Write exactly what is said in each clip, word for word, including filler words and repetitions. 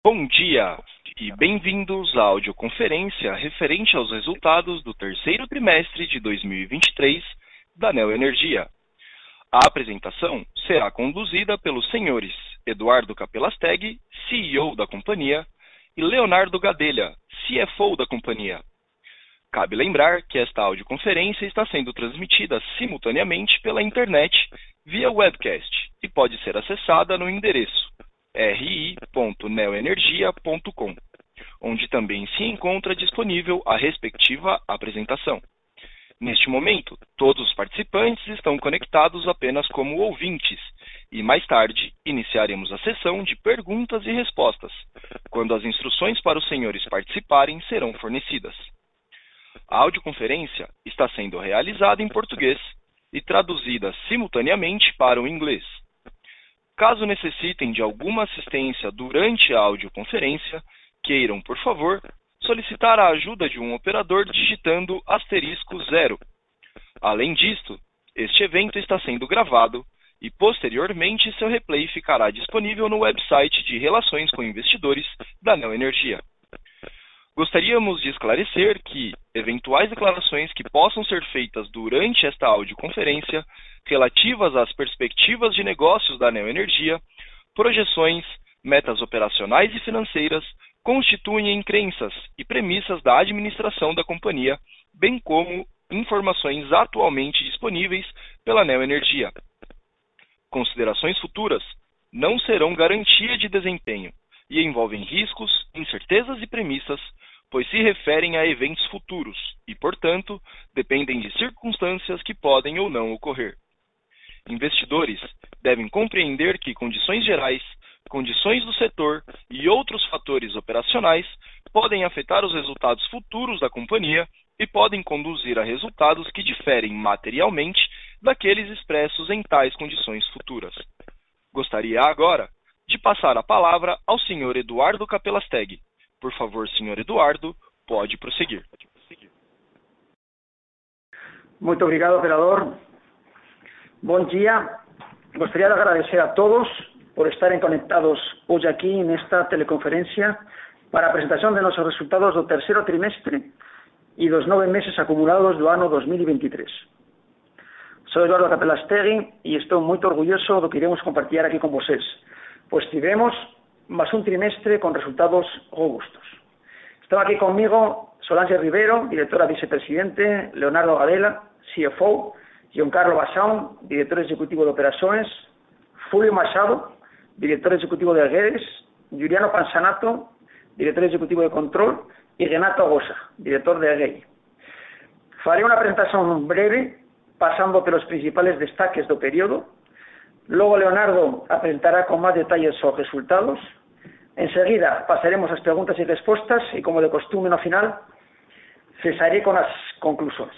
Bom dia e bem-vindos à audioconferência referente aos resultados do terceiro trimestre de dois mil e vinte e três da Neoenergia. A apresentação será conduzida pelos senhores Eduardo Capelastegui, C E O da companhia, e Leonardo Gadelha, C F O da companhia. Cabe lembrar que esta audioconferência está sendo transmitida simultaneamente pela internet via webcast e pode ser acessada no endereço r i ponto neoenergia ponto com, onde também se encontra disponível a respectiva apresentação. Neste momento, todos os participantes estão conectados apenas como ouvintes e mais tarde iniciaremos a sessão de perguntas e respostas, quando as instruções para os senhores participarem serão fornecidas. A audioconferência está sendo realizada em português e traduzida simultaneamente para o inglês. Caso necessitem de alguma assistência durante a audioconferência, queiram, por favor, solicitar a ajuda de um operador digitando asterisco zero. Além disto, este evento está sendo gravado e, posteriormente, seu replay ficará disponível no website de Relações com Investidores da Neoenergia. Gostaríamos de esclarecer que eventuais declarações que possam ser feitas durante esta audioconferência relativas às perspectivas de negócios da Neoenergia, projeções, metas operacionais e financeiras, constituem crenças e premissas da administração da companhia, bem como informações atualmente disponíveis pela Neoenergia. Considerações futuras não serão garantia de desempenho e envolvem riscos, incertezas e premissas, pois se referem a eventos futuros e, portanto, dependem de circunstâncias que podem ou não ocorrer. Investidores devem compreender que condições gerais, condições do setor e outros fatores operacionais podem afetar os resultados futuros da companhia e podem conduzir a resultados que diferem materialmente daqueles expressos em tais condições futuras. Gostaria agora de passar a palavra ao senhor Eduardo Capelastegui. Por favor, senhor Eduardo, pode prosseguir. Muito obrigado, operador. Bom dia. Gostaria de agradecer a todos por estarem conectados hoje aqui nesta teleconferência para a apresentação de nossos resultados do terceiro trimestre e dos nove meses acumulados do ano dois mil e vinte e três. Sou Eduardo Capelastegui e estou muito orgulhoso do que iremos compartilhar aqui com vocês, pois tivemos más un trimestre con resultados robustos. Estaba aquí conmigo Solange Rivero, directora vicepresidente, Leonardo Gadela, C F O, Giancarlo Bassão, director ejecutivo de operações, Julio Machado, director ejecutivo de Guedes, Juliano Panzanato, director ejecutivo de control, y Renato Agosa, director de Agei. Faré una presentación breve, pasando por los principales destaques do período. Luego Leonardo presentará con más detalles los resultados. Enseguida pasaremos a las preguntas y respuestas y, como de costumbre no final, cesaré con las conclusiones.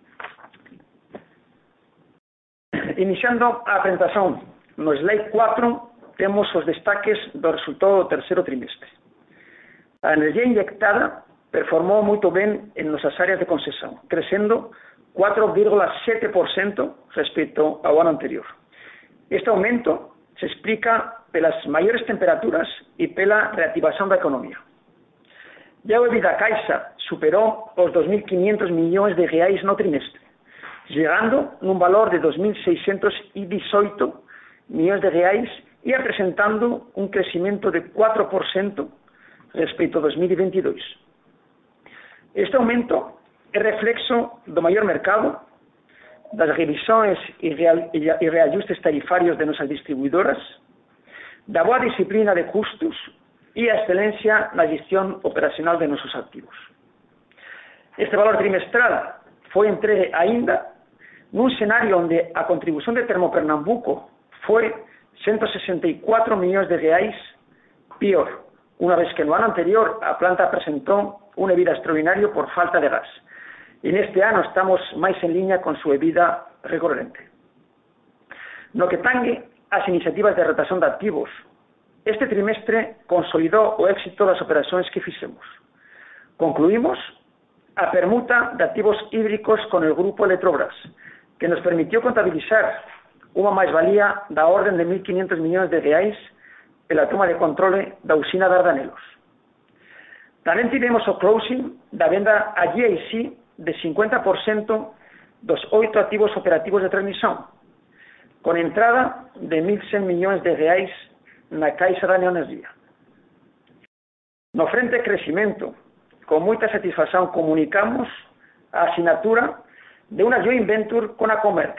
Iniciando a presentación, no slide cuatro temos os destaques do resultado do terceiro trimestre. A energía inyectada performou muito ben en nosas áreas de concesión, crecendo cuatro vírgula sete por ciento respecto ao ano anterior. Este aumento se explica pelas maiores temperaturas e pela reactivación da economía. Ya o EBITDA caixa superou os dos mil quinhentos millóns de reais no trimestre, llegando nun valor de dos mil seiscentos dezoito millóns de reais e apresentando un crecimiento de cuatro por ciento respecto a dos mil vinte e dois. Este aumento é reflexo do maior mercado, das revisões e reajustes tarifarios de nossas distribuidoras, da boa disciplina de custos e a excelência na gestión operacional de nosos activos. Este valor trimestral foi entregue ainda nun cenario onde a contribución de Termopernambuco foi ciento sesenta y cuatro millóns de reais pior, unha vez que no ano anterior a planta presentou un EBITDA extraordinario por falta de gas. E neste ano estamos máis en liña con su EBITDA recorrente. No que tangue as iniciativas de rotación de activos, este trimestre consolidou o éxito das operações que fixemos. Concluímos a permuta de activos hídricos con el grupo Eletrobras, que nos permitió contabilizar unha máis-valía da orden de mil quinhentos millóns de reais pela toma de controle da usina Dardanelos. Tamén tivemos o closing da venda a G I C de cincuenta por ciento dos oito activos operativos de transmisión, con entrada de mil cen millóns de reais na Caixa da Neoenergía. No frente de crecimento, con moita satisfacción comunicamos a asinatura de unha joint venture con a Comerc,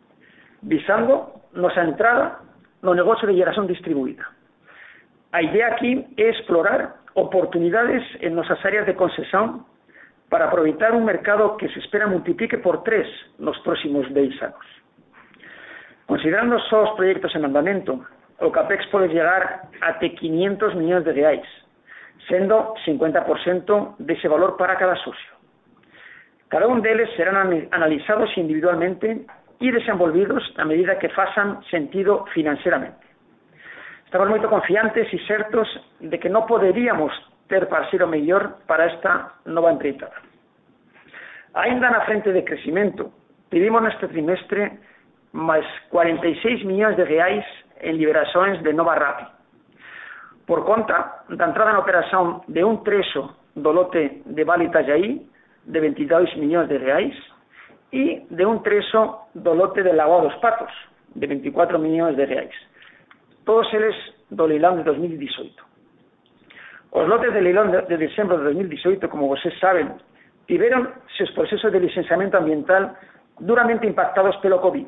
visando nosa entrada no negocio de xeración distribuída. A idea aquí é explorar oportunidades en nosas áreas de concesión para aproveitar un mercado que se espera multiplique por tres nos próximos dez anos. Considerando só os proxectos en andamento, o CAPEX pode llegar até quinientos millóns de reais, sendo cincuenta por ciento dese valor para cada socio. Cada un deles serán analizados individualmente e desenvolvidos a medida que façan sentido financieramente. Estamos moito confiantes e certos de que non poderíamos ter parceiro mellor para esta nova empreitada. Ainda na frente de crecimento, tivemos neste trimestre máis cuarenta e seis millóns de reais en liberacións de Nova Rappi, por conta da entrada na operación de un trecho do lote de Vale Itajaí de veintidós millóns de reais e de un trecho do lote de Lagoa dos Patos de veinticuatro millóns de reais, todos eles do leilón de dos mil diecioito. Os lotes de leilón de, de decembro de dos mil diecioito, como vocês saben, tiveron seus procesos de licenciamento ambiental duramente impactados pelo COVID.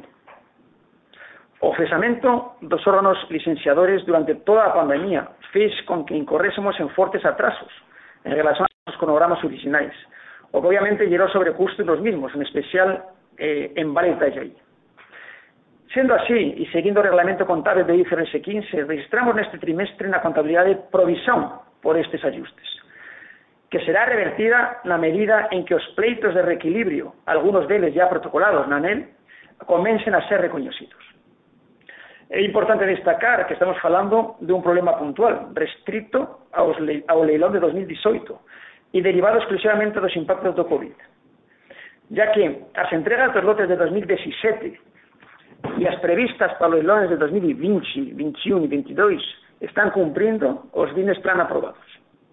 O cesamento dos órganos licenciadores durante toda a pandemia fez con que incorrésemos en fortes atrasos en relación aos cronogramas originais, o que obviamente gerou sobrecustos los mismos, en especial eh, en Vale Itajaí. Sendo así, e seguindo o reglamento contable de I F R S quince, registramos neste trimestre na contabilidade provisión por estes ajustes, que será revertida na medida en que os pleitos de reequilibrio, algunos deles ya protocolados na ANEL, comecen a ser recoñecidos. É importante destacar que estamos falando de un problema puntual, restrito ao leilón de dos mil diecioito e derivado exclusivamente dos impactos do COVID, ya que as entregas dos lotes de dos mil diecisiete e as previstas para os leilones de dos mil vinte, veintiuno e veintidós están cumprindo os bienes plan aprobados.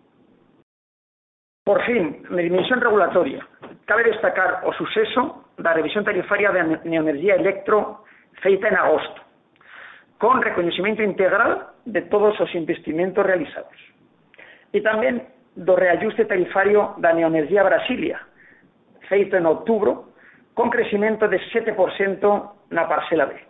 Por fin, na dimensión regulatoria, cabe destacar o suceso da revisión tarifaria de Neoenergía Electro feita en agosto, con reconocimiento integral de todos os investimentos realizados. E tamén do reajuste tarifario da Neoenergía Brasilia, feito en outubro, con crecimiento de sete por ciento na parcela B.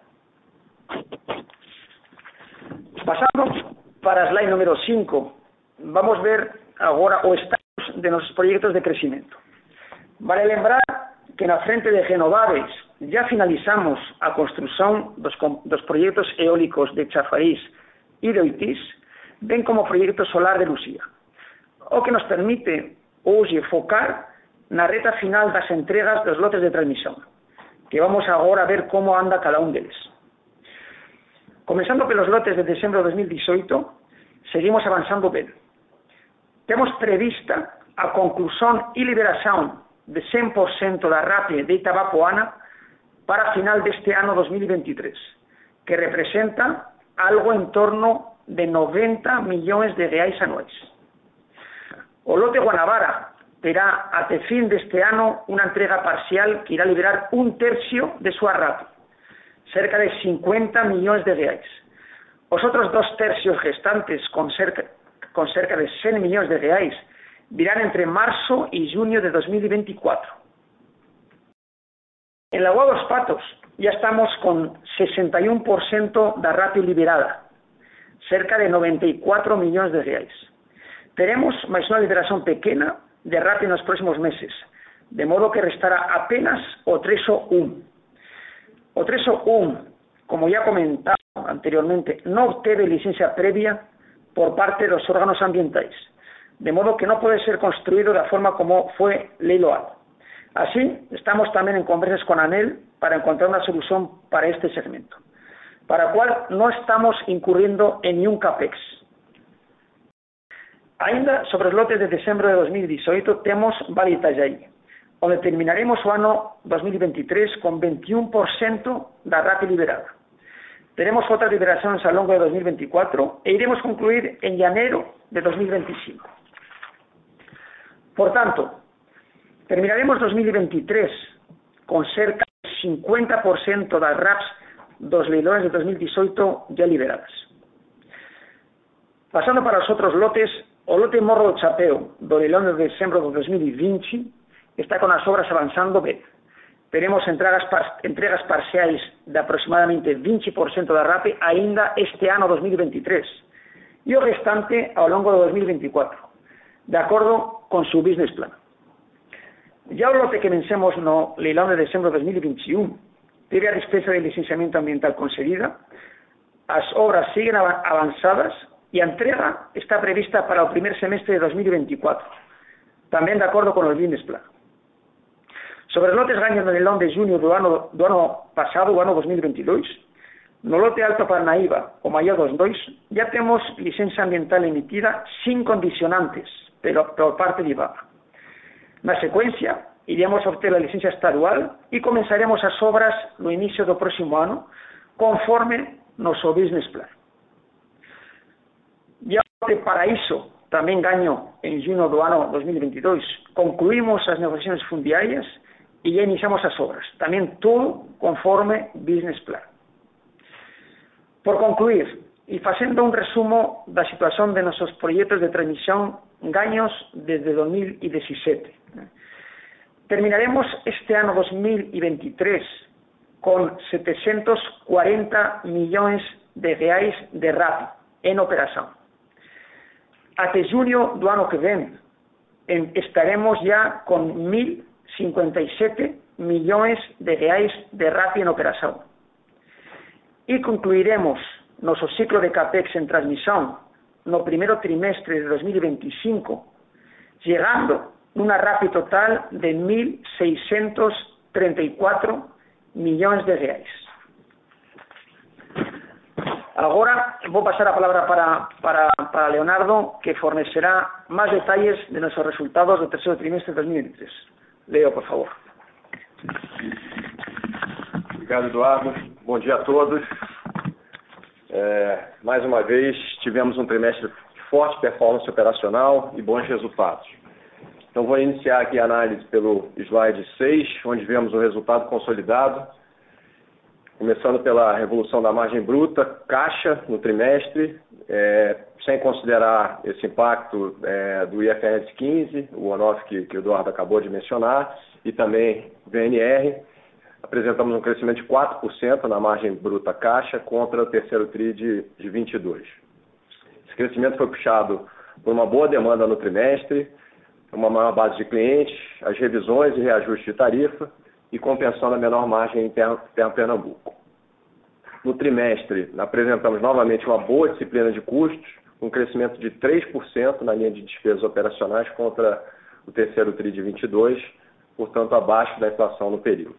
Pasando para a slide número cinco, vamos ver agora o estatus de nosos proxectos de crecimiento. Vale lembrar que na frente de renováveis ya finalizamos a construción dos, dos proxectos eólicos de Chafariz e de Oitís, ben como proxecto solar de Lucía, o que nos permite hoxe focar na reta final das entregas dos lotes de transmisión, que vamos agora a ver como anda cada un deles. Comenzando pelos lotes de decembro de dos mil diecioito, seguimos avanzando ben. Temos prevista a conclusión e liberación de cen por ciento da Rappi de Itabapoana para final deste ano dos mil veintitrés, que representa algo en torno de noventa millóns de reais anuais. O lote Guanabara terá até fin deste ano unha entrega parcial que irá liberar un tercio de súa Rappi, cerca de cincuenta millóns de reais. Os outros dos tercios restantes, con cerca, con cerca de cen millóns de reais, virán entre marzo e junio de dos mil veinticuatro. En Lagoa dos Patos ya estamos con sesenta y uno por ciento da Rappi liberada, cerca de noventa y cuatro millóns de reais. Teremos máis unha liberación pequena de Rappi nos próximos meses, de modo que restará apenas o trecho un. O trecho un, como ya comentado anteriormente, no obtiene licencia previa por parte dos órganos ambientais, de modo que no puede ser construido da forma como fue leiloado. Así, estamos tamén en conversas con ANEL para encontrar unha solución para este segmento, para o cual no estamos incurriendo en ningún CAPEX. Ainda sobre os lotes de decembro de dos mil diecioito temos Vale Itajaí, onde terminaremos o ano dos mil veintitrés con veintiuno por ciento da Rappi liberada. Teremos otras liberaciones a lo largo de dos mil veinticuatro e iremos concluir en enero de dos mil veinticinco. Por tanto, terminaremos dos mil veintitrés con cerca del cincuenta por ciento das R A Ps dos leilões de dos mil dieciocho ya liberadas. Pasando para os outros lotes, o lote Morro do Chapeu, do leilão de dezembro de dos mil vinte, está con as obras avanzando ben. Teremos entregas, par entregas parciais de aproximadamente vinte por ciento da R A P ainda este ano dos mil veintitrés e o restante ao longo de dos mil veinticuatro, de acordo con su business plan. Ya o lote que vencemos no leilão de dezembro de dos mil veintiuno teve a dispensa de licenciamento ambiental concedida, as obras siguen avanzadas e a entrega está prevista para o primer semestre de dos mil veinticuatro, tamén de acordo con o business plan. Sobre os lotes gaños no leilão de junio do ano, do ano pasado, o ano dos mil veintidós, no lote Alto Parnaíba, o maior dos dois, ya temos licencia ambiental emitida sin condicionantes pero, por parte de IBAMA. Na secuencia, iremos a obter a licencia estadual e comenzaremos as obras no inicio do próximo ano, conforme noso business plan. Ya o lote Paraíso, tamén gaño en junio do ano dos mil veintidós, concluímos as negociaciones fundiarias e ya iniciamos as obras, tamén todo conforme business plan. Por concluir, e facendo un resumo da situación de nosos proxectos de transmisión gaños desde dos mil diecisiete. Terminaremos este ano dos mil veintitrés con setecientos cuarenta millóns de reais de R A P en operación. Até junio do ano que ven estaremos ya con mil cincuenta y siete millóns de reais de R A P en operación. E concluiremos noso ciclo de CAPEX en transmisión no primeiro trimestre de dos mil veinticinco, llegando nunha R A P total de mil seiscientos treinta y cuatro millóns de reais. Agora vou pasar a palabra para, para, para Leonardo, que fornecerá máis detalles de nosos resultados do terceiro trimestre de dos mil veintitrés. Leo, por favor. Obrigado, Eduardo. Bom dia a todos. É, mais uma vez, tivemos um trimestre de forte performance operacional e bons resultados. Então, vou iniciar aqui a análise pelo slide seis, onde vemos o resultado consolidado, começando pela revolução da margem bruta, caixa no trimestre, é, sem considerar esse impacto é, do I F R S quinze, o on-off que, que o Eduardo acabou de mencionar, e também V N R. Apresentamos um crescimento de quatro por cento na margem bruta caixa contra o terceiro tri de, de vinte e dois. Esse crescimento foi puxado por uma boa demanda no trimestre, uma maior base de clientes, as revisões e reajustes de tarifa e compensando a menor margem em Terra Pernambuco. No trimestre, apresentamos novamente uma boa disciplina de custos, um crescimento de três por cento na linha de despesas operacionais contra o terceiro tri de vinte e dois, portanto abaixo da inflação no período.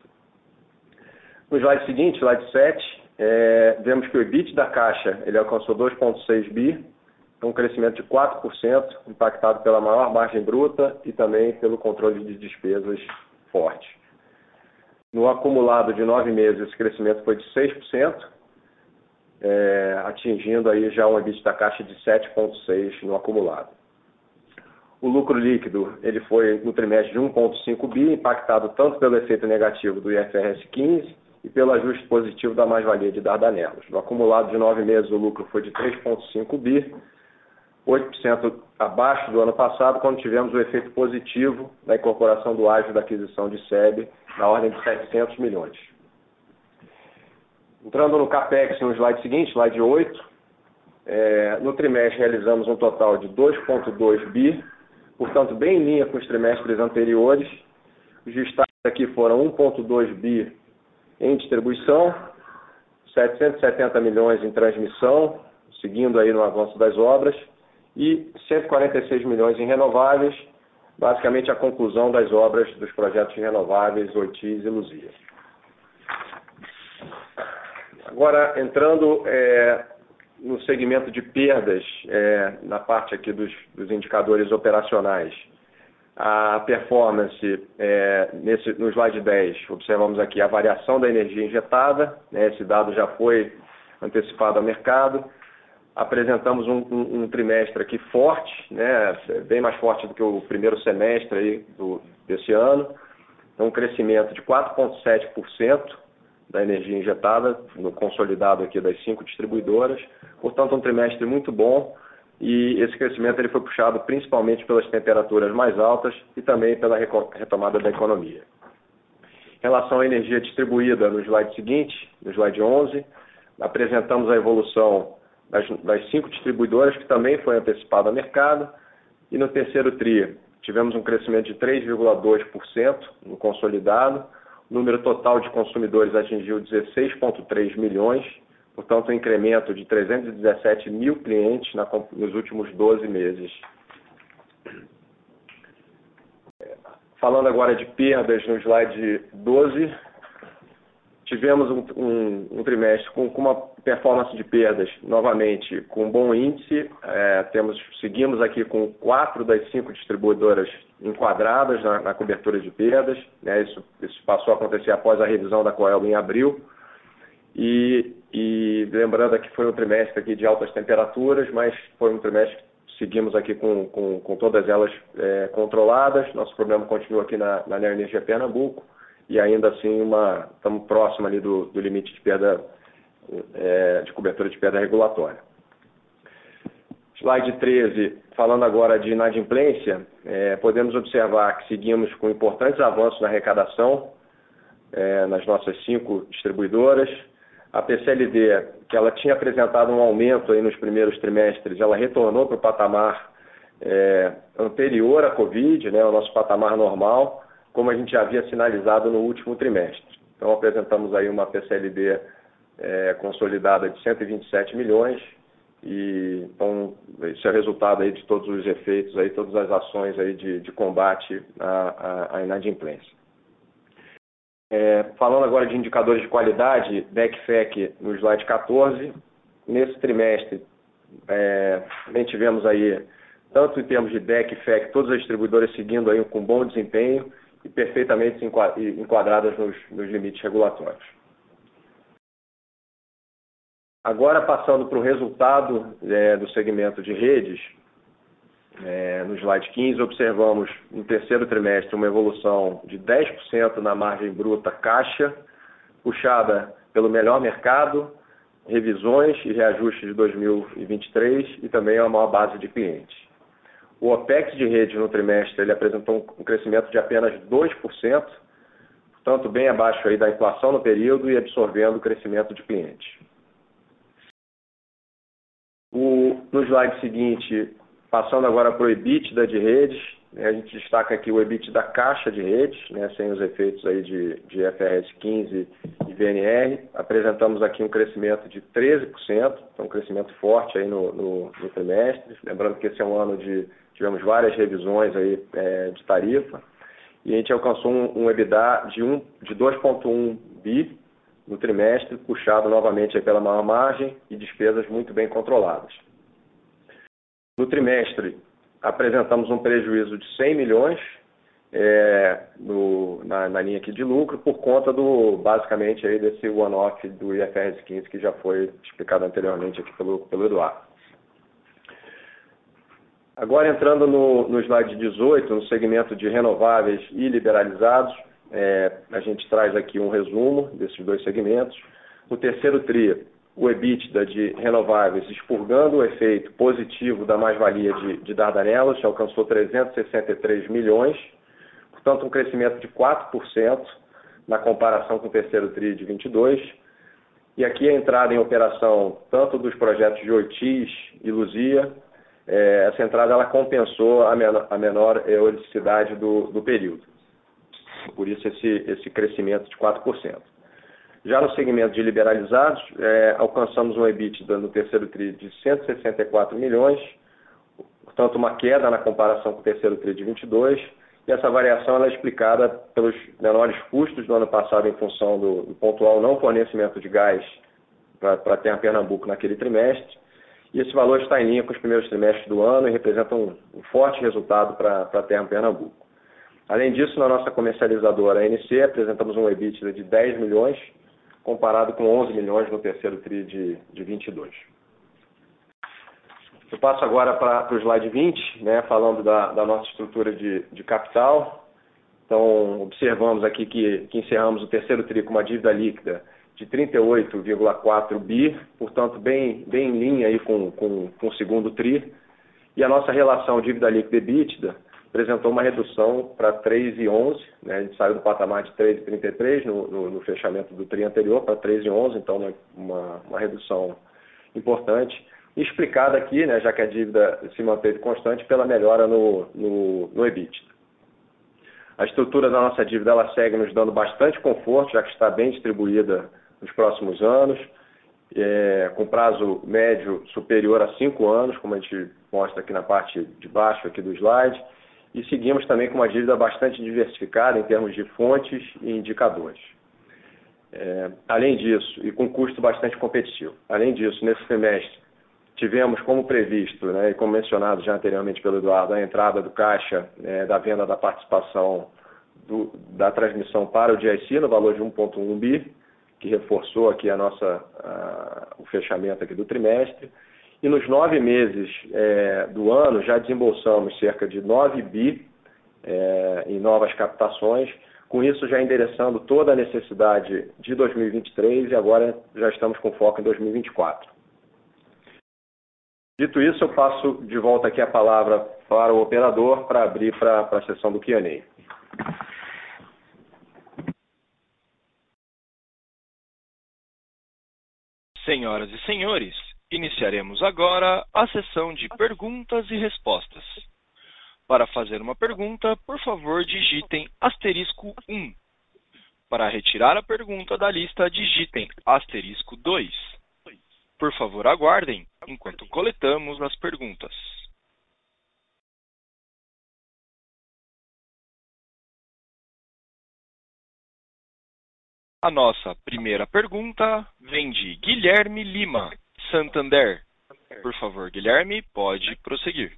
No slide seguinte, slide sete, é, vemos que o EBITDA da caixa ele alcançou dois vírgula seis bi, um crescimento de quatro por cento, impactado pela maior margem bruta e também pelo controle de despesas forte. No acumulado de nove meses, esse crescimento foi de seis por cento, é, atingindo aí já um EBITDA da caixa de sete vírgula seis por cento no acumulado. O lucro líquido ele foi no trimestre de um vírgula cinco bi, impactado tanto pelo efeito negativo do I F R S quinze e pelo ajuste positivo da mais-valia de Dardanelos. No acumulado de nove meses, o lucro foi de três vírgula cinco bi, oito por cento abaixo do ano passado, quando tivemos o efeito positivo da incorporação do ágio da aquisição de S E B, na ordem de setecentos milhões. Entrando no CAPEX, no slide seguinte, slide oito, é, no trimestre realizamos um total de dois vírgula dois bi, portanto bem em linha com os trimestres anteriores. Os destaques aqui foram um vírgula dois bi em distribuição, setecentos e setenta milhões em transmissão, seguindo aí no avanço das obras, e cento e quarenta e seis milhões em renováveis, basicamente a conclusão das obras dos projetos de renováveis Oitis e Luzia. Agora, entrando é, no segmento de perdas, é, na parte aqui dos, dos indicadores operacionais, a performance, é, nesse, no slide dez, observamos aqui a variação da energia injetada, né, esse dado já foi antecipado ao mercado. Apresentamos um, um, um trimestre aqui forte, né, bem mais forte do que o primeiro semestre aí do, desse ano. Então, um crescimento de quatro vírgula sete por cento da energia injetada, no consolidado aqui das cinco distribuidoras. Portanto, um trimestre muito bom. E esse crescimento ele foi puxado principalmente pelas temperaturas mais altas e também pela retomada da economia. Em relação à energia distribuída, no slide seguinte, no slide onze, apresentamos a evolução das, das cinco distribuidoras, que também foi antecipada ao mercado. E no terceiro tri, tivemos um crescimento de três vírgula dois por cento no consolidado. O número total de consumidores atingiu dezesseis vírgula três milhões, portanto, um incremento de trezentos e dezessete mil clientes na, nos últimos doze meses. Falando agora de perdas no slide doze, tivemos um, um, um trimestre com, com uma performance de perdas, novamente, com bom índice. É, temos, seguimos aqui com quatro das cinco distribuidoras enquadradas na, na cobertura de perdas. Né, isso, isso passou a acontecer após a revisão da Coelba em abril. E, e lembrando que foi um trimestre aqui de altas temperaturas, mas foi um trimestre que seguimos aqui com, com, com todas elas é, controladas. Nosso problema continua aqui na, na Neoenergia Pernambuco e ainda assim uma, estamos próximo ali do, do limite de perda, é, de cobertura de perda regulatória. Slide treze, falando agora de inadimplência, é, podemos observar que seguimos com importantes avanços na arrecadação é, nas nossas cinco distribuidoras. A P C L D, que ela tinha apresentado um aumento aí nos primeiros trimestres, ela retornou para o patamar é, anterior à Covid, né, o nosso patamar normal, como a gente já havia sinalizado no último trimestre. Então, apresentamos aí uma P C L D é, consolidada de cento e vinte e sete milhões, e então, isso é resultado aí de todos os efeitos, aí, todas as ações aí de, de combate à, à, à inadimplência. É, falando agora de indicadores de qualidade, D E C F E C no slide quatorze, nesse trimestre é, também tivemos aí, tanto em termos de D E C F E C, todas as distribuidoras seguindo aí com bom desempenho e perfeitamente enquadradas nos, nos limites regulatórios. Agora, passando para o resultado é, do segmento de redes, É, no slide quinze, observamos no terceiro trimestre uma evolução de dez por cento na margem bruta caixa, puxada pelo melhor mercado, revisões e reajustes de dois mil e vinte e três e também uma maior base de clientes. O OPEX de rede no trimestre ele apresentou um crescimento de apenas dois por cento, portanto bem abaixo aí da inflação no período e absorvendo o crescimento de clientes. O, no slide seguinte, passando agora para o EBITDA de redes, né, a gente destaca aqui o EBITDA da caixa de redes, né, sem os efeitos aí de, de I F R S quinze e V N R. Apresentamos aqui um crescimento de treze por cento, então um crescimento forte aí no, no, no trimestre. Lembrando que esse é um ano de, tivemos várias revisões aí, é, de tarifa, e a gente alcançou um, um EBITDA de, um, de dois vírgula um bi no trimestre, puxado novamente aí pela maior margem e despesas muito bem controladas. No trimestre, apresentamos um prejuízo de cem milhões é, no, na, na linha aqui de lucro, por conta do, basicamente, aí desse one-off do I F R S quinze, que já foi explicado anteriormente aqui pelo, pelo Eduardo. Agora, entrando no, no slide dezoito, no segmento de renováveis e liberalizados, é, a gente traz aqui um resumo desses dois segmentos. No terceiro tri, o EBITDA de renováveis, expurgando o efeito positivo da mais-valia de, de Dardanelos, alcançou trezentos e sessenta e três milhões, portanto um crescimento de quatro por cento na comparação com o terceiro tri de vinte e dois. E aqui a entrada em operação tanto dos projetos de Oitis e Luzia, é, essa entrada ela compensou a menor, a menor eolicidade do, do período. Por isso esse, esse crescimento de quatro por cento. Já no segmento de liberalizados, é, alcançamos um EBITDA no terceiro tri de cento e sessenta e quatro milhões, portanto uma queda na comparação com o terceiro tri de vinte e dois, e essa variação ela é explicada pelos menores custos do ano passado em função do, do pontual não fornecimento de gás para a Terra Pernambuco naquele trimestre, e esse valor está em linha com os primeiros trimestres do ano e representa um, um forte resultado para a Terra Pernambuco. Além disso, na nossa comercializadora A N C, apresentamos um EBITDA de dez milhões, comparado com onze milhões no terceiro tri de, de vinte e dois. Eu passo agora para o slide vinte, né, falando da, da nossa estrutura de, de capital. Então, observamos aqui que, que encerramos o terceiro tri com uma dívida líquida de trinta e oito vírgula quatro bi, portanto, bem, bem em linha aí com, com, com o segundo tri. E a nossa relação dívida líquida EBITDA apresentou uma redução para três vírgula onze, né? A gente saiu do patamar de três vírgula trinta e três no, no, no fechamento do tri anterior para três vírgula onze, então uma, uma, uma redução importante. Explicada aqui, né, já que a dívida se manteve constante, pela melhora no, no, no EBITDA. A estrutura da nossa dívida ela segue nos dando bastante conforto, já que está bem distribuída nos próximos anos, é, com prazo médio superior a cinco anos, como a gente mostra aqui na parte de baixo aqui do slide, e seguimos também com uma dívida bastante diversificada em termos de fontes e indicadores. É, além disso, e com custo bastante competitivo. Além disso, nesse trimestre, tivemos, como previsto, né, e como mencionado já anteriormente pelo Eduardo, a entrada do caixa né, da venda da participação do, da transmissão para o G I C no valor de um vírgula um bi, que reforçou aqui a nossa, a, o fechamento aqui do trimestre. E nos nove meses é, do ano já desembolsamos cerca de nove bi é, em novas captações, com isso já endereçando toda a necessidade de dois mil e vinte e três e agora já estamos com foco em dois mil e vinte e quatro. Dito isso, eu passo de volta aqui a palavra para o operador para abrir para a sessão do Q and A. Senhoras e senhores, iniciaremos agora a sessão de perguntas e respostas. Para fazer uma pergunta, por favor, digitem asterisco um. Para retirar a pergunta da lista, digitem asterisco dois. Por favor, aguardem enquanto coletamos as perguntas. A nossa primeira pergunta vem de Guilherme Lima, Santander. Por favor, Guilherme, pode prosseguir.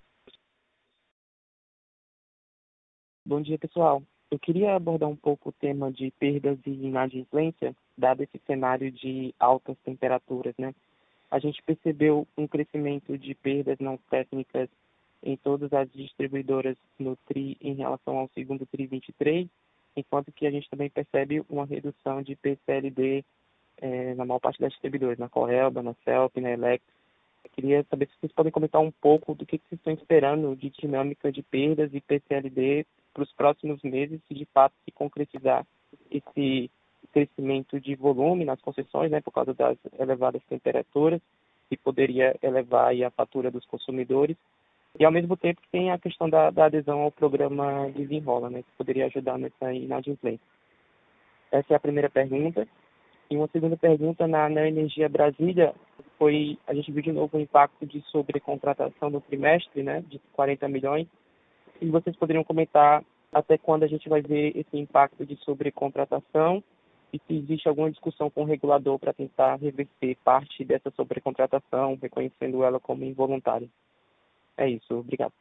Bom dia, pessoal. Eu queria abordar um pouco o tema de perdas e inadimplência, dado esse cenário de altas temperaturas, né? A gente percebeu um crescimento de perdas não técnicas em todas as distribuidoras no tri em relação ao segundo tri vinte e três, enquanto que a gente também percebe uma redução de P C L D eh, na maior parte das distribuidoras, na Corelba, na Celp, na Elex. Eu queria saber se vocês podem comentar um pouco do que, que vocês estão esperando de dinâmica de perdas e P C L D para os próximos meses, se de fato se concretizar esse crescimento de volume nas concessões, né, por causa das elevadas temperaturas, que poderia elevar aí a fatura dos consumidores, e ao mesmo tempo tem a questão da, da adesão ao programa Desenrola, né, que poderia ajudar nessa inadimplência. Essa é a primeira pergunta. E uma segunda pergunta, na Neo Energia Brasília, foi, a gente viu de novo o impacto de sobrecontratação no trimestre, né, de quarenta milhões, e vocês poderiam comentar até quando a gente vai ver esse impacto de sobrecontratação, e se existe alguma discussão com o regulador para tentar reverter parte dessa sobrecontratação, reconhecendo ela como involuntária. É isso, obrigado.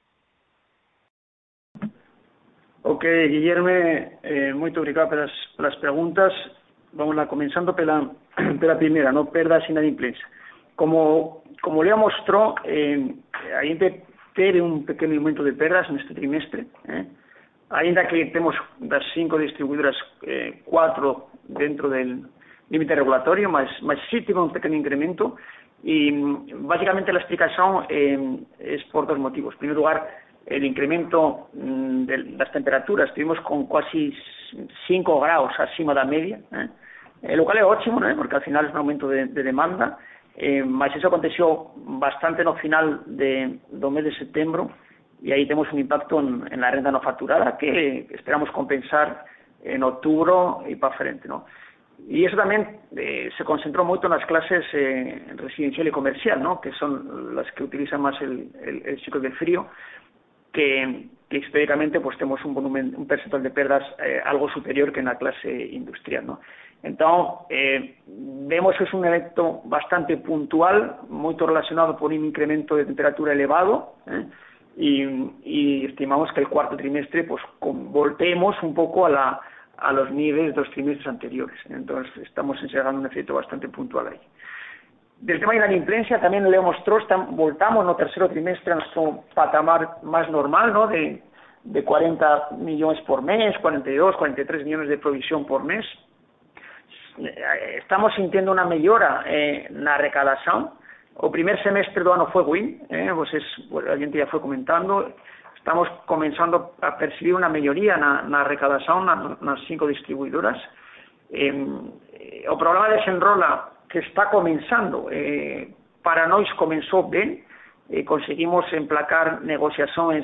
Ok, Guilherme, eh, muito obrigado pelas, pelas perguntas. Vamos lá, começando pela, pela primeira, no perdas e inadimplência. Como, como Leo mostrou, eh, a gente teve um pequeno aumento de perdas neste trimestre, eh? Ainda que temos das cinco distribuidoras, eh, quatro dentro del límite regulatorio, mas, mas sí tiene un pequeño incremento y básicamente la explicación eh, es por dos motivos. En primer lugar, el incremento mm, de las temperaturas, estuvimos con casi cinco grados acima de la media, eh? Eh, lo cual es ótimo, ¿no? Porque al final es un aumento de, de demanda, eh, mas eso aconteció bastante no final de, do mes de setembro, y ahí tenemos un impacto en, en la renta no facturada que esperamos compensar en octubre y para frente, ¿no? Y eso también eh, se concentró mucho en las clases eh, residencial y comercial, ¿no? Que son las que utilizan más el, el, el ciclo del frío, que, que históricamente pues tenemos un volumen, un percentual de perdas eh, algo superior que en la clase industrial, ¿no? Entonces, eh, vemos que es un evento bastante puntual, muy relacionado por un incremento de temperatura elevado, ¿eh? Y, y estimamos que el cuarto trimestre pues volteemos un poco a la, a los niveles de los trimestres anteriores. Entonces, estamos encerrando un efecto bastante puntual ahí. Del tema de la inadimplência, también le mostró, estamos, voltamos no tercero trimestre a nuestro patamar más normal, ¿no? De, de cuarenta millones por mes, cuarenta y dos, cuarenta y tres millones de provisión por mes. Estamos sintiendo una mellora eh, na recadación. O primer semestre do ano foi ruim, eh? Vocês, a gente já foi comentando, estamos comenzando a percibir una melloría na, na recadación na, nas cinco distribuidoras. Eh, o programa de desenrola que está comenzando, eh, para nós comenzou ben, eh, conseguimos emplacar negociaciones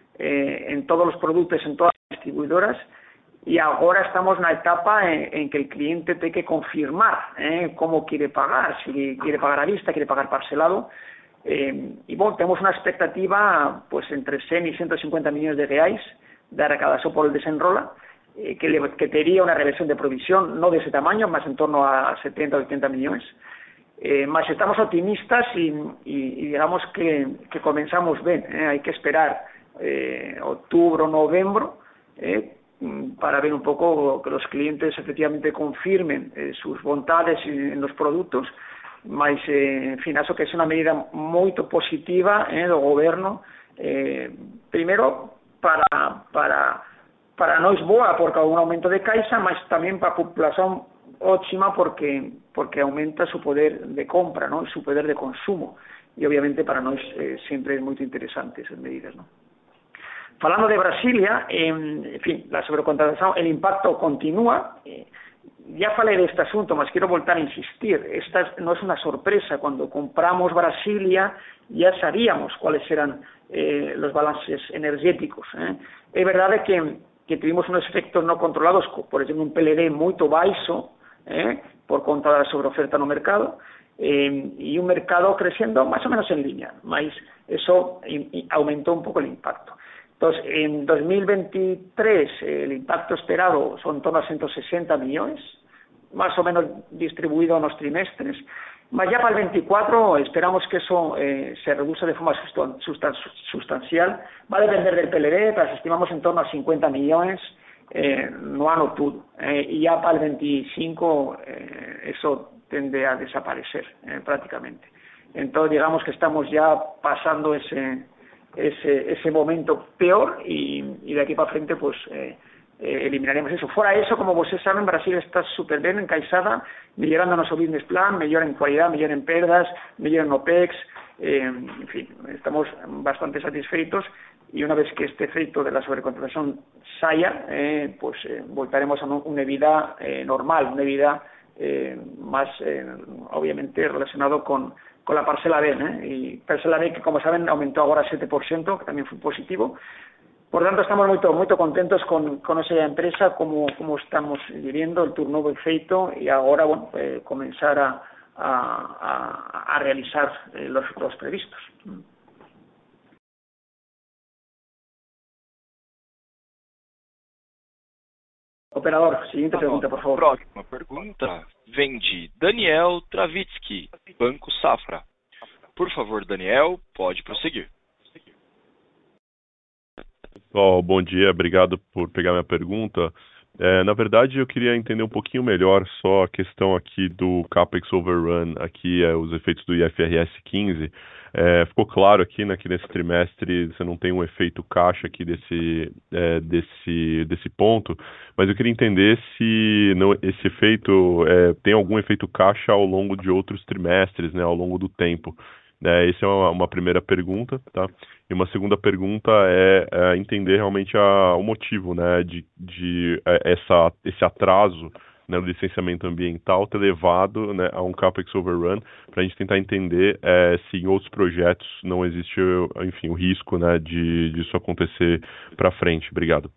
eh, en todos los productos, en todas las distribuidoras, y ahora estamos en la etapa en, en que el cliente tiene que confirmar eh, cómo quiere pagar, si quiere pagar a vista, quiere pagar parcelado. Eh, y bueno, tenemos una expectativa pues entre cien y ciento cincuenta millones de reais de recaudación por el desenrola, eh, que, le, que tendría una reversión de provisión no de ese tamaño, más en torno a setenta o ochenta millones. Eh, más estamos optimistas y, y, y digamos que, que comenzamos bien. Eh, hay que esperar eh, octubre o noviembre, eh, para ver un poco que los clientes efectivamente confirmen eh, sus bondades en los productos, mas, eh, en fin, eso que es una medida muy positiva eh, do goberno, eh, primero para, para, para nós boa, porque há un aumento de caixa, mas también para a populación óptima, porque, porque aumenta su poder de compra, ¿no? Su poder de consumo, y obviamente para nós eh, siempre es muy interesante esas medidas, ¿no? Falando de Brasilia, eh, en fin, la sobrecontratación, el impacto continúa. Eh, ya falé de este asunto, mas quiero volver a insistir. Esta no es una sorpresa. Cuando compramos Brasilia ya sabíamos cuáles eran eh, los balances energéticos. Eh. Es verdad que, que tuvimos unos efectos no controlados, por ejemplo, un P L D muy baixo eh, por conta de la sobreoferta no mercado, eh, y un mercado creciendo más o menos en línea. Mas eso y, y aumentó un poco el impacto. Entonces, en dos mil veintitrés eh, el impacto esperado son en torno a ciento sesenta millones, más o menos distribuido en los trimestres, mas ya para el veinticuatro esperamos que eso eh, se reduzca de forma sustan sustan sustancial. Va a depender del P L D, pero estimamos en torno a cincuenta millones eh, no ano todo, eh, y ya para el veinticinco eh, eso tiende a desaparecer eh, prácticamente. Entonces, digamos que estamos ya pasando ese... Ese, ese momento peor y, y de aquí para frente pues eh, eh, eliminaremos eso. Fuera eso, como ustedes saben, Brasil está súper bien encaixada, mejorando nuestro business plan, mejora en cualidad, mejora en perdas, mejora en OPEX, eh, en fin, estamos bastante satisfeitos, y una vez que este efecto de la sobrecontratación saia, eh, pues eh, voltaremos a una vida eh, normal, una vida eh, más eh, obviamente relacionado con con la parcela B, ¿eh? Y parcela B que, como saben, aumentó ahora siete por ciento, que también fue positivo. Por tanto, estamos muy, muy contentos con, con esa empresa, como, como estamos viviendo, el turnover feito, y ahora, bueno, eh, comenzar a, a, a, a realizar eh, los, los previstos. Operador, siguiente pregunta, por favor. Próxima pergunta vem de Daniel Travitsky, Banco Safra. Por favor, Daniel, pode prosseguir. Oh, bom dia, obrigado por pegar minha pergunta. É, na verdade, eu queria entender um pouquinho melhor só a questão aqui do CAPEX Overrun, aqui é, os efeitos do I F R S quinze. É, ficou claro aqui, né, que nesse trimestre você não tem um efeito caixa aqui desse, é, desse, desse ponto, mas eu queria entender se não, esse efeito é, tem algum efeito caixa ao longo de outros trimestres, né, ao longo do tempo. É, essa é uma, uma primeira pergunta, tá? E uma segunda pergunta é, é entender realmente a, o motivo, né, de, de é, essa, esse atraso, né, do licenciamento ambiental ter levado, né, a um CAPEX overrun, para a gente tentar entender é, se em outros projetos não existe, enfim, o risco, né, de disso acontecer para frente. Obrigado.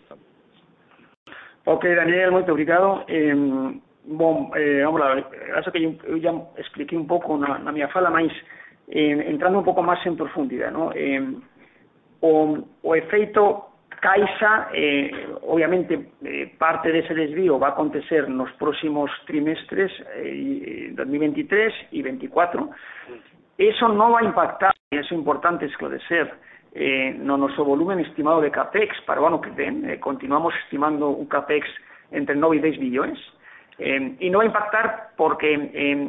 Ok, Daniel, muito obrigado. Eh, bom, eh, vamos lá, acho que eu, eu já expliquei um pouco na, na minha fala, mas eh, entrando um pouco mais em profundidade, ¿no? Eh, o, o efeito caixa, eh, obviamente, eh, parte de ese desvío va a acontecer en los próximos trimestres, eh, dos mil veintitrés y veinticuatro. Eso no va a impactar, y eso es importante esclarecer, eh, no nuestro volumen estimado de CAPEX para o ano que ven. Eh, continuamos estimando un CAPEX entre nove e dez billones. Eh, y no va a impactar porque, eh,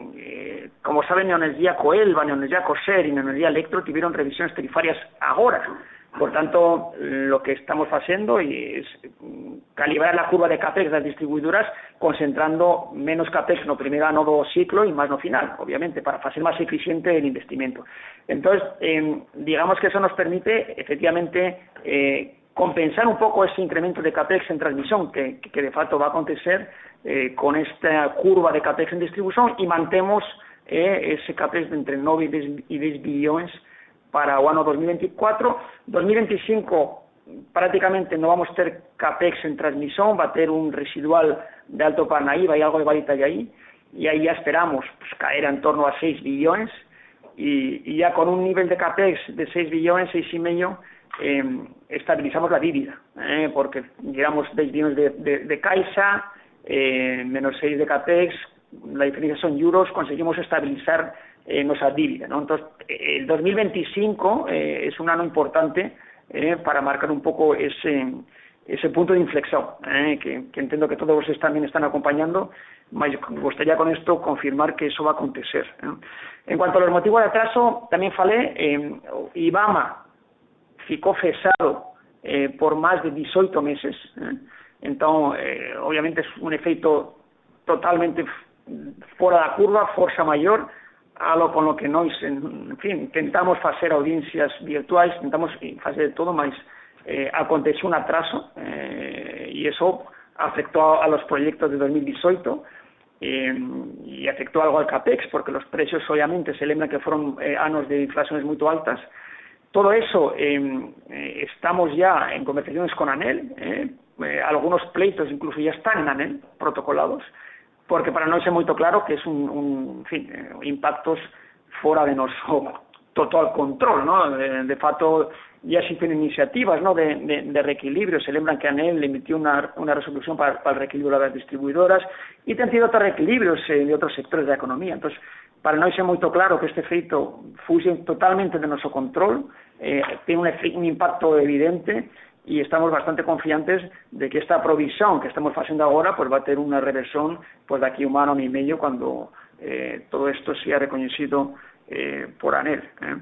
eh, como saben, Neoenergía Coelba, Neoenergía Coser y Neoenergía Electro tuvieron revisiones tarifarias ahora. Por tanto, lo que estamos haciendo es calibrar la curva de CAPEX de las distribuidoras, concentrando menos CAPEX no primer ano do ciclo y más no final, obviamente, para hacer más eficiente el investimento. Entonces, eh, digamos que eso nos permite, efectivamente, eh, compensar un poco ese incremento de CAPEX en transmisión que, que de facto va a acontecer eh, con esta curva de CAPEX en distribución y mantemos eh, ese CAPEX de entre nove y dez billones para o ano dos mil veinticuatro. dos mil veinticinco prácticamente no vamos a tener CAPEX en transmisión, va a tener un residual de Alto Parnaíba y algo de Valitallaí, y ahí ya esperamos pues, caer en torno a seis billones, y, y ya con un nivel de CAPEX de seis billones, seis y medio, eh, estabilizamos la dívida, eh, porque llegamos diez billones de, de, de Caixa, eh, menos seis de CAPEX, la diferencia son euros, conseguimos estabilizar eh, nuestra dívida, ¿no? Entonces, el dos mil veinticinco eh, es un año importante eh, para marcar un poco ese, ese punto de inflexión, eh, que, que entiendo que todos ustedes también están acompañando. Me gustaría con esto confirmar que eso va a acontecer. ¿eh? En cuanto a los motivos de atraso, también falé, eh, IBAMA ficó cesado eh, por más de dieciocho meses, eh? Entón, eh, obviamente, es un efecto totalmente fora da curva, forza maior, algo con lo que nós, en fin, tentamos facer audiencias virtuais, tentamos facer de todo, mas eh, aconteceu un atraso eh, e eso afectó a los proyectos de dos mil dieciocho eh, y afectó algo al CAPEX, porque los precios obviamente se lembran que fueron eh, anos de inflaciones muy altas. Todo eso eh, eh, estamos ya en conversaciones con ANEEL, eh, eh, algunos pleitos incluso ya están en ANEEL protocolados, porque para nós é moito claro que es un, un en fin, eh, impactos fora de noso total control, ¿no? De, de facto ya existen iniciativas, ¿no? de, de, de reequilibrio, se lembran que ANEEL emitió una, una resolución para, para el reequilibrio de las distribuidoras y han tenido otros reequilibrios eh, de otros sectores da economía. Entonces, para nós é moito claro que este feito fuxe totalmente de noso control, eh, tiene un, un impacto evidente, y estamos bastante confiantes de que esta provisión que estamos haciendo ahora pues va a tener una reversión pues de aquí a un año y medio cuando eh, todo esto sea reconocido eh, por ANEEL. ¿eh?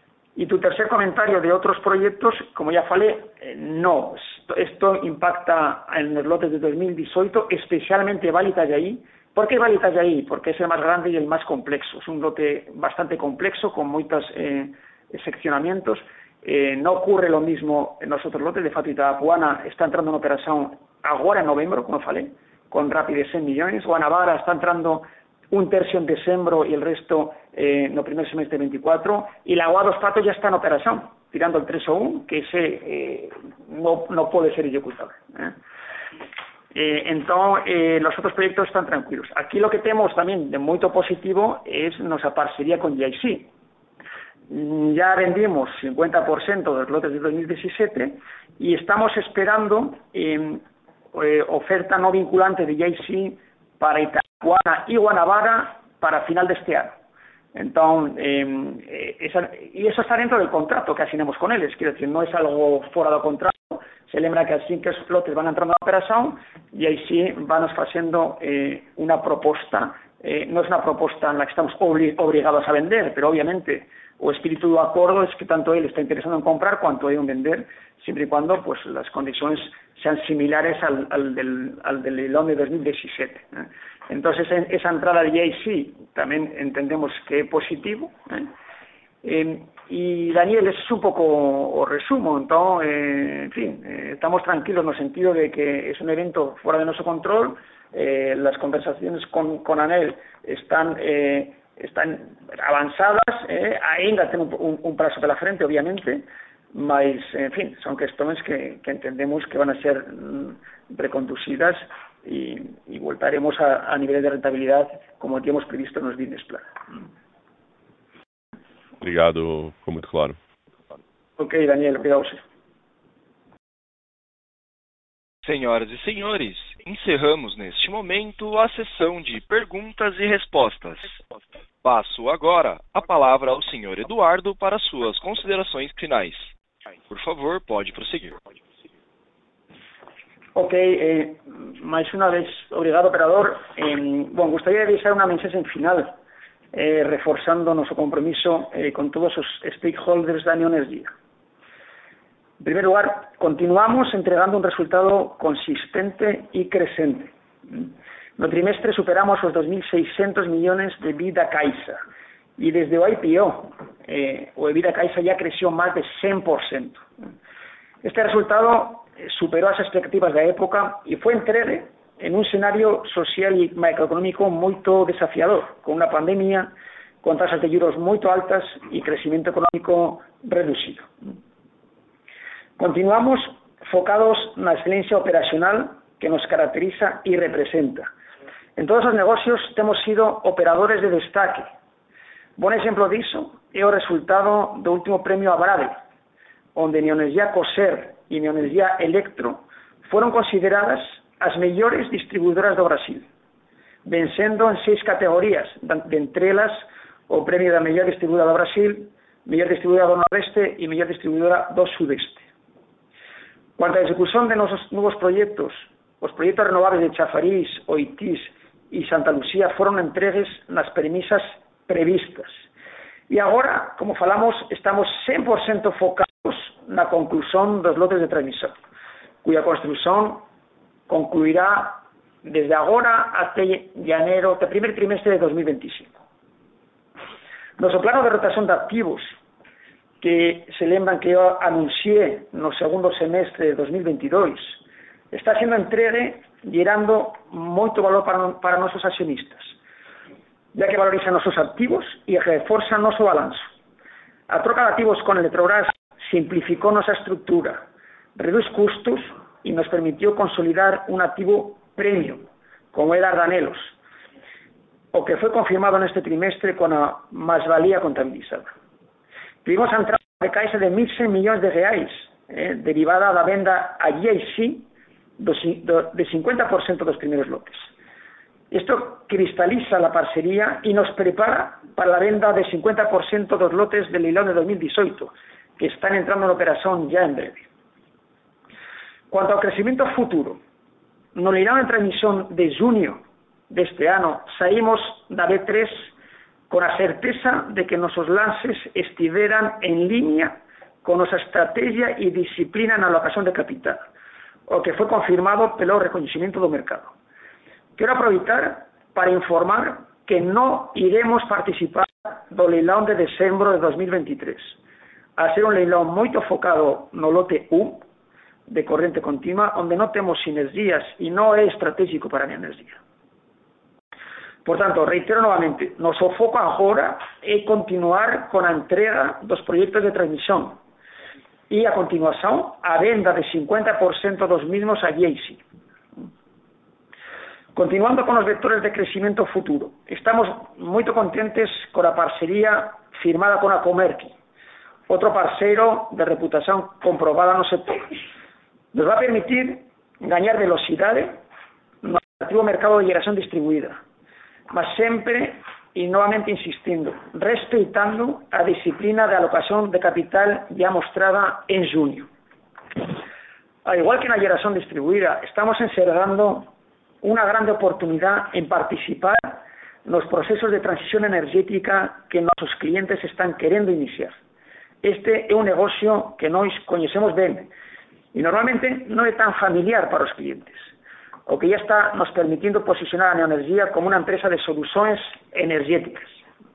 Y tu tercer comentario de otros proyectos, como ya falé, eh, no, esto impacta en los lotes de dos mil dieciocho, especialmente Valitallaí. ¿Por qué Valitallaí? Porque es el más grande y el más complejo. Es un lote bastante complejo con muchos eh, seccionamientos. Eh, no ocurre lo mismo en los otros lotes. De facto, Itapuana está entrando en operación ahora en noviembre, como falé, con rapidez cien millones. Guanabara está entrando un tercio en diciembre y el resto eh, en el primer semestre de veinticuatro. Y la Agua dos Patos ya está en operación, tirando el tres o uno, que ese eh, no, no puede ser ejecutable. ¿eh? Eh, entonces, eh, los otros proyectos están tranquilos. Aquí lo que tenemos también de muy positivo es nuestra parcería con G I C. Ya vendimos cincuenta por ciento de los lotes de dos mil diecisiete y estamos esperando eh, eh, oferta no vinculante de G I C para Itapuana y Guanabara para final de este año. Entonces, eh, esa, y eso está dentro del contrato que asignamos con ellos, quiero decir, no es algo fuera del contrato. Se lembra que así que esos lotes van entrando en operación y ahí sí vamos haciendo eh, una proposta, eh, no es una proposta en la que estamos obli obligados a vender, pero obviamente o espíritu de acuerdo es que tanto él está interesado en comprar cuanto ellos en vender, siempre y cuando pues las condiciones sean similares al, al del, al del leilón de dos mil diecisiete. ¿eh? Entonces, en esa entrada de J C también entendemos que es positivo. ¿eh? Eh, y Daniel, ese es un poco o resumo. Entonces, eh, en fin, eh, estamos tranquilos en el sentido de que es un evento fuera de nuestro control. Eh, las conversaciones con, con ANEEL están... Eh, están avanzadas, eh, ainda ten un, un, un prazo pela frente, obviamente, mas, en fin, son cuestiones que, que entendemos que van a ser mm, reconducidas y, y voltaremos a, a niveles de rentabilidad como teníamos previsto en los business plan. Obrigado, ficou muito claro. Ok, Daniel, obrigado a você. Senhoras e senhores, encerramos neste momento a sessão de perguntas e respostas. Passo agora a palavra ao senhor Eduardo para suas considerações finais. Por favor, pode prosseguir. Ok, eh, máis unha vez, obrigado, operador. Eh, bon, gustaría deixar unha mensaxe final eh, reforzando o noso compromiso eh, con todos os stakeholders da Neoenergía. En primer lugar, continuamos entregando un resultado consistente y crecente. No trimestre superamos los dos mil seiscientos millones de EBITDA Caixa y desde o I P O, eh, o EBITDA Caixa ya creció más de cien por ciento. Este resultado eh, superó las expectativas de la época y fue entregue en un escenario social y macroeconómico muy desafiador, con una pandemia, con tasas de juros muy altas y crecimiento económico reducido. Continuamos focados en la excelencia operacional que nos caracteriza y representa. En todos los negocios hemos sido operadores de destaque. Buen ejemplo de eso es el resultado del último premio Abrade, donde Neoenergía Coser y Neoenergía Electro fueron consideradas las mejores distribuidoras de Brasil, venciendo en seis categorías, de entre ellas o premio de mejor distribuidora de Brasil, mejor distribuidora do Nordeste y mejor distribuidora do Sudeste. Cuanto a la ejecución de nuestros nuevos proyectos, los proyectos renovables de Chafariz, Oitís y Santa Lucía fueron entregues en las premisas previstas. Y ahora, como falamos, estamos cien por ciento focados en la conclusión de los lotes de transmisión, cuya construcción concluirá desde ahora hasta enero, el primer trimestre de dos mil veinticinco. Nuestro plano de rotación de activos, que se lembran que yo anuncié no segundo semestre de dos mil veintidós, está siendo entregue gerando moito valor para, para nuestros accionistas, ya que valoriza nuestros activos y reforza nuestro balance. A troca de activos con Electrobras simplificó nuestra estructura, reduce costos y nos permitió consolidar un activo premium, como era Ardanelos, o que fue confirmado en este trimestre con la más-valía contabilizada. Tuvimos a entrada de Caixa de mil cien millones de reais, eh, derivada de la venda a G I C de cincuenta por ciento de los primeros lotes. Esto cristaliza la parcería y nos prepara para la venda de cincuenta por ciento de los lotes del leilón de dos mil dieciocho, que están entrando en operación ya en breve. Cuanto al crecimiento futuro, no leilón en transmisión de junio de este año, saímos da B tres con la certeza de que nuestros lances estuvieran en línea con nuestra estrategia y disciplina en la alocación de capital, o que fue confirmado pelo reconocimiento del mercado. Quiero aprovechar para informar que no iremos participar del leilón de diciembre de dos mil veintitrés, a ser un leilón muy enfocado no lote U, de corriente continua, donde no tenemos sinergias y no es estratégico para mi energía. Por tanto, reitero nuevamente, nuestro foco ahora es continuar con la entrega de los proyectos de transmisión y a continuación a venda de cincuenta por ciento de los mismos a G I C. Continuando con los vectores de crecimiento futuro, estamos muy contentes con la parcería firmada con Acomerki, otro parceiro de reputación comprobada en el sector. Nos va a permitir ganar velocidad en el activo mercado de generación distribuida, mas siempre y nuevamente insistiendo, respetando la disciplina de alocación de capital ya mostrada en junio. Al igual que en la generación distribuida, estamos encerrando una gran oportunidad en participar en los procesos de transición energética que nuestros clientes están queriendo iniciar. Este es un negocio que nos conocemos bien y normalmente no es tan familiar para los clientes, o que ya está nos permitiendo posicionar a Neoenergía como una empresa de soluciones energéticas.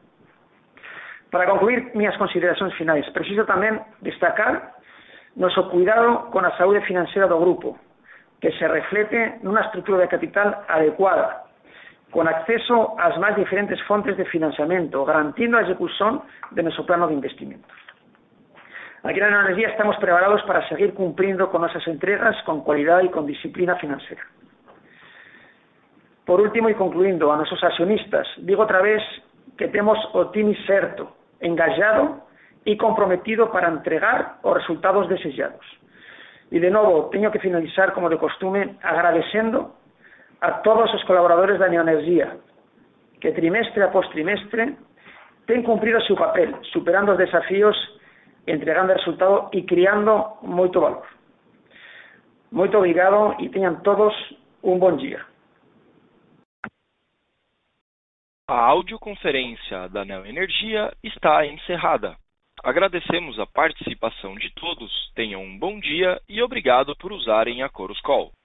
Para concluir mis consideraciones finales, preciso también destacar nuestro cuidado con la salud financiera del grupo, que se reflete en una estructura de capital adecuada, con acceso a las más diferentes fuentes de financiamiento, garantizando la ejecución de nuestro plano de investimiento. Aquí en Neoenergía estamos preparados para seguir cumpliendo con nuestras entregas con cualidad y con disciplina financiera. Por último y concluyendo, a nuestros accionistas, digo otra vez que tenemos o time certo, engajado y comprometido para entregar los resultados deseados. Y de nuevo, tengo que finalizar, como de costumbre, agradeciendo a todos los colaboradores de Neoenergía, que trimestre a trimestre han cumplido su papel, superando los desafíos, entregando resultados y creando mucho valor. Muito obrigado e tenham todos um bom dia. A audioconferência da Neoenergia está encerrada. Agradecemos a participação de todos, tenham um bom dia e obrigado por usarem a Chorus Call.